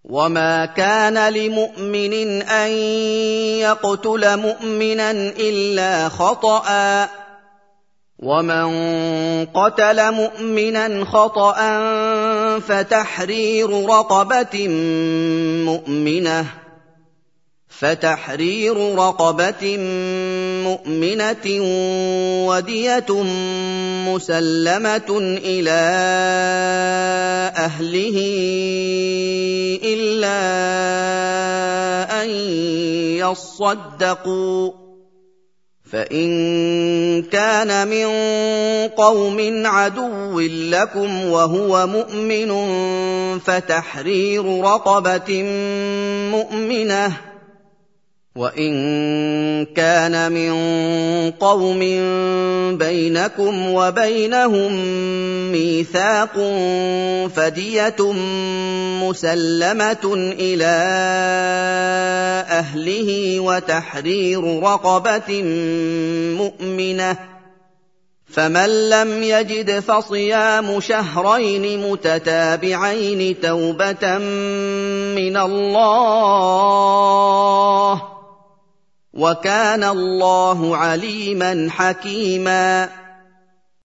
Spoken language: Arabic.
وما كان لمؤمن أن يقتل مؤمنا إلا خطأ، ومن قتل مؤمنا خطأ فتحرير رقبة مؤمنة ودية مسلمة إلى أهله إلا أن يصدقوا، فإن كان من قوم عدو لكم وهو مؤمن فتحرير رقبة مؤمنة، وإن كان من قوم بينكم وبينهم ميثاق فدية مسلمة إلى أهله وتحرير رقبة مؤمنة، فمن لم يجد فصيام شهرين متتابعين توبة من الله، وكان الله عليما حكيما.